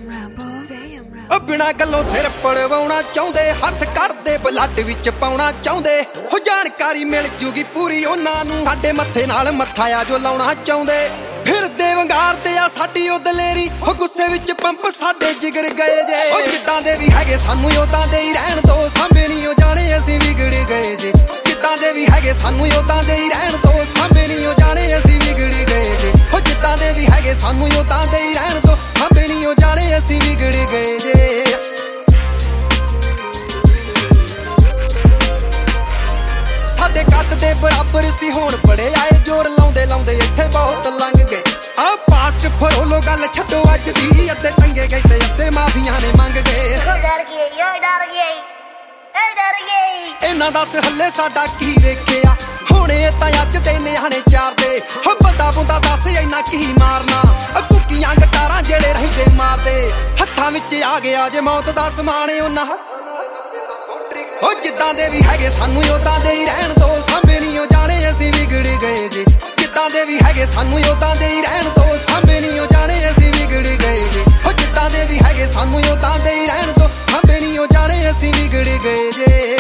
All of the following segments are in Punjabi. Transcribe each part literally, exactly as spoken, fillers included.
ਬਿਨਾ ਗੱਲੋਂ ਸਿਰ ਪੜਵਾਉਣਾ ਚਾਹੁੰਦੇ, ਹੱਥ ਕੱਢਦੇ ਬਲੱਡ ਵਿੱਚ ਪਾਉਣਾ ਚਾਹੁੰਦੇ। ਹੋ ਜਾਣਕਾਰੀ ਮਿਲ ਜੂਗੀ ਪੂਰੀ ਉਹਨਾਂ ਨੂੰ, ਸਾਡੇ ਮੱਥੇ ਨਾਲ ਮੱਥਾ ਆ ਜੋ ਲਾਉਣਾ ਚਾਹੁੰਦੇ। ਫਿਰਦੇ ਵੰਗਾਰਦੇ ਆ ਸਾਡੀ ਉਹ ਦਲੇਰੀ, ਹੋ ਗੁੱਸੇ ਵਿੱਚ ਪੰਪ ਸਾਡੇ ਜਿਗਰ ਗਏ ਜੇ। ਉਹ ਜਿੱਦਾਂ ਦੇ ਵੀ ਹੈਗੇ ਸਾਨੂੰ ਉਦਾਂ ਦੇ ਹੀ ਰਹਿਣ ਦੋ, ਸਾਂਭੇ ਨਹੀਂ ਉਹ ਜਾਣੇ ਅਸੀਂ ਵਿਗੜ ਗਏ ਜੇ। ਜਿੱਦਾਂ ਦੇ ਵੀ ਹੈਗੇ ਸਾਨੂੰ ਉਦਾਂ ਦੇ ਹੀ ਰਹਿਣ ਦੋ, ਸਾਂਭੇ ਨਹੀਂ ਉਹ ਜਾਣੇ ਅਸੀਂ ਵਿਗੜ ਗਏ ਜੇ। ਹੋ ਜਿੱਦਾਂ ਦੇ ਵੀ ਹੈਗੇ ਸਾਨੂੰ ਉਦਾਂ ਦੇ ਹੀ ਰਹਿਣ ਦੋ, ਸਾਂਭੇ ਨਹੀਂ ਉਹ ਜਾਣੇ ਅਸੀਂ ਵਿਗੜ ਗਏ ਜੇ। ਸਾਡੇ ਕੱਦ ਦੇ ਬਰਾਬਰ ਸੀ ਹੁਣ ਬੜੇ ਆਏ, ਜ਼ੋਰ ਲਾਉਂਦੇ ਲਾਉਂਦੇ ਇੱਥੇ ਬਹੁਤ ਲੰਘ ਗਏ। ਆ ਪਾਸਟ ਫਰੋਲੋ ਗੱਲ ਛੱਡੋ ਅੱਜ ਦੀ, ਅੱਧੇ ਟੰਗੇ ਗਏ ਤੇ ਅੱਧੇ ਮਾਫੀਆਂ ਨੇ ਮੰਗ ਗਏ। ਇਹਨਾਂ ਦੱਸ ਹੱਲੇ ਸਾਡਾ ਕੀ ਵੇਖਿਆ, ਹੁਣੇ ਤਾਂ ਅੱਜ ਦੇ ਨਿਆਣੇ ਚਾਰ ਦੇ। ਹੋ ਬੰਦਾ ਬੁੰਦਾ ਦੱਸ ਇੰਨਾ ਕੀ ਮਾਰਨਾ, ਕੁੱਕੀਆਂ ਗਟਾਰਾਂ ਜਿਹੜੇ ਰਹਿੰਦੇ ਮਾਰਦੇ। ਹੱਥਾਂ ਵਿੱਚ ਆ ਗਿਆ ਜੇ ਮੌਤ ਦਾ ਸਮਾਨ ਉਹਨਾਂ। ਉਹ ਜਿੱਦਾਂ ਦੇ ਵੀ ਹੈਗੇ ਸਾਨੂੰ ਉਦਾਂ ਦੇ ਹੀ ਰਹਿਣ ਦੋ, ਸਾਂਭੇ ਨਹੀਂ ਉਹ ਜਾਣੇ ਅਸੀਂ ਵਿਗੜ ਗਏ ਜੇ। ਜਿੱਦਾਂ ਦੇ ਵੀ ਹੈਗੇ ਸਾਨੂੰ ਉਦਾਂ ਦੇ ਹੀ ਰਹਿਣ ਦੋ, ਸਾਂਭੇ ਨਹੀਂ ਉਹ ਜਾਣੇ ਅਸੀਂ ਵਿਗੜ ਗਏ ਜੇ। ਉਹ ਜਿੱਦਾਂ ਦੇ ਵੀ ਹੈਗੇ ਸਾਨੂੰ ਉਦਾਂ ਦੇ ਹੀ ਰਹਿਣ ਦੋ, ਸਾਂਭੇ ਨਹੀਂ ਉਹ ਜਾਣੇ ਅਸੀਂ ਵਿਗੜ ਗਏ ਜੇ।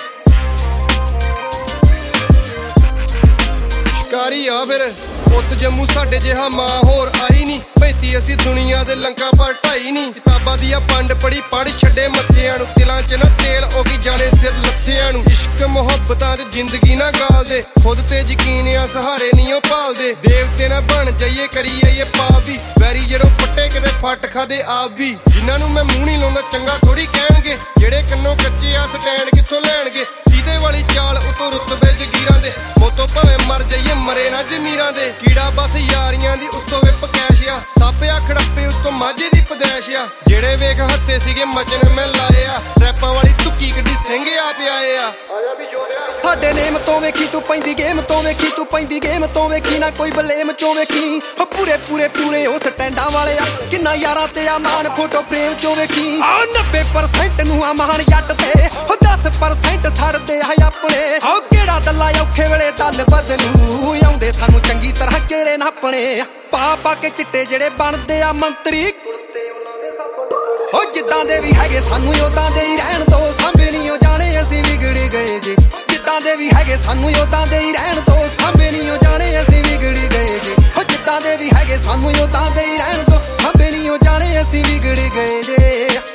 ਸ਼ਿਕਾਰੀ ਆ ਫਿਰ ਪੁੱਤ ਜੰਮੂ ਸਾਡੇ ਜਿਹਾ ਮਾਂ ਹੋਰ ਆਈ ਨਹੀਂ, ਭੇਤੀ ਅਸੀਂ ਦੁਨੀਆ ਦੇ ਲੰਕਾ ਪਰ ਢਾਈ ਨਹੀਂ। ਕਿਤਾਬਾਂ ਦੀਆਂ ਪੰਡ ਪੜੀ ਪੜ ਛੱਡੇ ਮੱਥਿਆਂ ਨੂੰ, ਦਿਲਾਂ 'ਚ ਨਾ ਤੇਲ ਉਹ ਕੀ ਜਾਣੇ ਸਿਰ ਲੱਥਿਆਂ ਨੂੰ। ਇਸ਼ਕ ਮੁਹੱਬਤਾਂ 'ਚ ਜ਼ਿੰਦਗੀ ਨਾ ਗਾਲਦੇ, ਖੁਦ ਤੇ ਯਕੀਨ ਆ ਸਹਾਰੇ ਨਹੀਂ ਉਹ ਭਾਲਦੇ। ਦੇਵਤੇ ਨਾ ਬਣ ਜਾਈਏ ਕਰੀਏ ਇਹ ਪਾਪ ਵੀ, ਵੈਰੀ ਜਦੋਂ ਪੱਟੇ ਕਿਤੇ ਫੱਟ ਖਾਦੇ ਆਪ ਵੀ। ਜਿਨ੍ਹਾਂ ਨੂੰ ਮੈਂ ਮੂੰਹ ਨਹੀਂ ਲਾਉਂਦਾ ਚੰਗਾ ਥੋੜੀ ਕਹਿਣਗੇ, ਜਿਹੜੇ ਕੰਨੋਂ ਕੱਚੇ ਆ ਸਟੈਂਡ ਕਿੱਥੋਂ ਲੈਣਗੇ। ਜਿਹਦੇ ਵਾਲੀ ਚਾਲ ਉਤੋਂ ਰੁਤਬੇ ਜਗੀਰਾਂ ਦੇ, ਮੋਤੋਂ ਭਾਵੇਂ ਮਰ ਜਾਈਏ ਮਰੇ ਨਾ ਜ਼ਮੀਰਾਂ ਦੇ। ਕੀੜਾ ਬਸ ਯਾਰੀਆਂ ਦੀ ਉੱਤੋਂ ਵਿਪ ਕੈਸ਼ ਆ, ਸੱਪ ਆ ਖੜੱਪੇ ਉੱਤੋਂ ਮਾਝੇ ਦੀ ਪਦੈਸ਼ ਆ। ਜਿਹੜੇ ਵੇਖ ਹੱਸੇ ਸੀਗੇ ਮਚਨ ਮੈਂ ਲਾਏ ਆ, ਰੈਪਾਂ ਵਾਲੀ ਤੁੱਕੀ ਗੱਡੀ ਸਿੰਘ ਆ ਪਿਆਏ ਆ। ਸਾਡੇ ਨੇਮ ਤੋਂ ਵੇਖੀ ਤੂੰ ਪੈਂਦੀ ਗੇਮ ਤੋਂ, ਵੇਖੀ ਤੂੰ ਪੈਂਦੀ ਗੇਮ ਤੋਂ, ਵੇਖੀ ਨਾ ਕੋਈ ਬਲੇਮ ਚੋਂ ਵੇਖੀ। ਉਹ ਪੂਰੇ ਪੂਰੇ ਪੂਰੇ ਉਹ ਸਟੈਂਡਾਂ ਵਾਲੇ ਆ, ਕਿੰਨਾ ਯਾਰਾਂ ਤੇ ਆ ਮਾਣ ਫੋਟੋ ਫਰੇਮ ਚੋਂ ਵੇਖੀ। ਆ ਨੱਬੇ ਪਰਸੈਂਟ ਨੂੰ ਆ ਮਾਣ ਜੱਟ ਤੇ, ਉਹ ਦਸ ਪਰਸੈਂਟ ਛੱਡਦੇ ਆ ਆਪਣੇ। ਉਹ ਕਿਹੜਾ ਦੱਲਾ ਔਖੇ ਵੇਲੇ ਦਲ ਬਦਲੂ, ਆਉਂਦੇ ਸਾਨੂੰ ਚੰਗੀ ਤਰ੍ਹਾਂ ਚਿਹਰੇ ਨਾਪਣੇ। ਪਾ ਪਾ ਕੇ ਚਿੱਟੇ ਜਿਹੜੇ ਬਣਦੇ ਆ ਮੰਤਰੀ, ਉਹ ਜਿੱਦਾਂ ਦੇ ਵੀ ਹੈਗੇ ਸਾਨੂੰ ਉਦਾਂ ਦੇ ਹੀ ਰਹਿਣ ਦੋ, ਸਾਂਭੇ ਨਹੀਂ ਉਹ ਜਾਣੇ ਅਸੀਂ ਵਿਗੜ ਗਏ ਜੇ। ਜਿੱਦਾਂ ਦੇ ਵੀ ਹੈਗੇ ਸਾਨੂੰ ਉਦਾਂ ਦੇ ਹੀ ਰਹਿਣ ਦੋ, ਸਾਂਭੇ ਨਹੀਂ ਉਹ ਜਾਣੇ ਅਸੀਂ ਵਿਗੜ ਗਏ ਜੇ। ਉਹ ਜਿੱਦਾਂ ਦੇ ਵੀ ਹੈਗੇ ਸਾਨੂੰ ਉਦਾਂ ਦੇ ਹੀ ਰਹਿਣ ਦੋ, ਸਾਂਭੇ ਨਹੀਂ ਉਹ ਜਾਣੇ ਅਸੀਂ ਵਿਗੜ ਗਏ ਜੇ।